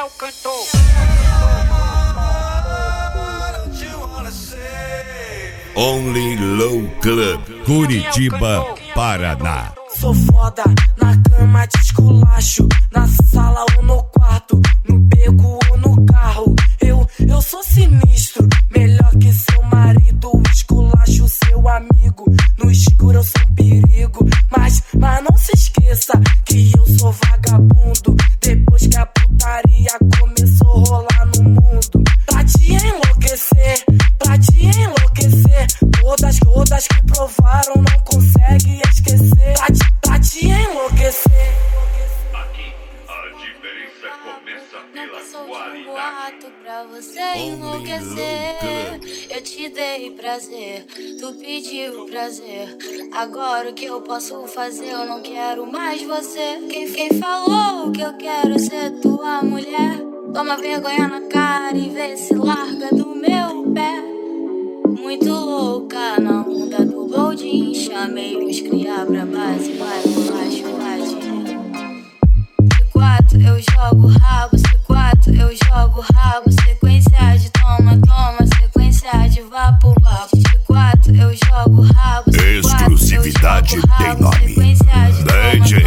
é o cantor. Only Low Club, Curitiba, Paraná. Sou foda, na cama de esculacho, na sala ou no quarto, no beco ou no carro. Eu sou sinistro, melhor que seu marido. Esculacho seu amigo, no escuro eu sou um perigo. Mas não se esqueça que eu sou vagabundo. Depois que a putaria começou a rolar no mundo, pra te enlouquecer, todas que provaram não conseguem esquecer. Pra te enlouquecer. Aqui a diferença começa pela qualidade. Boato pra você enlouquecer. Eu te dei prazer, tu pediu prazer. Agora o que eu posso fazer? Eu não quero mais você. Quem falou que eu quero ser tua mulher? Toma vergonha na cara e vê se larga do meu pé. Muito louca na onda do Boldin. Chamei os cria pra base, vai rolar choradinha. C4 eu jogo rabo, C4 eu jogo rabo. Sequência de toma, sequência de vapo, vapo. C4 eu jogo rabo, exclusividade tem nome. DJ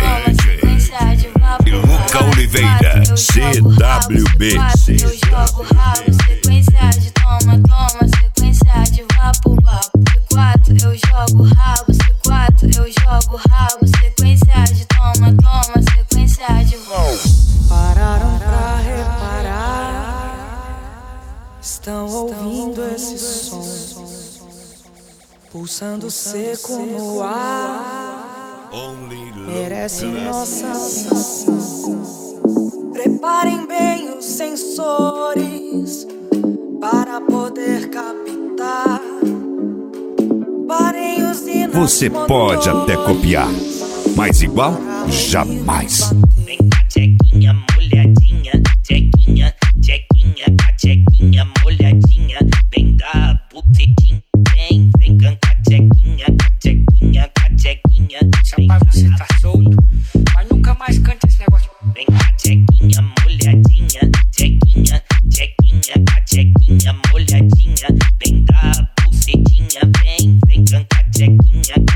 Luca Oliveira, CWB. Eu jogo rabo, sequência de toma, sequência de vapo, vapo. C4 eu jogo rabo, C4 eu jogo rabo. Sequência de toma, sequência de vapo. Pararam pra reparar, estão ouvindo esse som, pulsando seco no ar, merece nossa atenção. Preparem bem os sensores para poder captar. Parem os hinos. Você pode até copiar, mas igual jamais. Vem cá, tchequinha, molhadinha, tchequinha, a tchequinha, molhadinha. Vem dar putetinha, vem cantar tchequinha, a tchequinha. Seu pai, você tá solto, mas nunca mais canta esse negócio. Vem cá, tchequinha, molhadinha, tchequinha, a tchequinha, molhadinha. Vem dar putetinha, vem cantar tchequinha.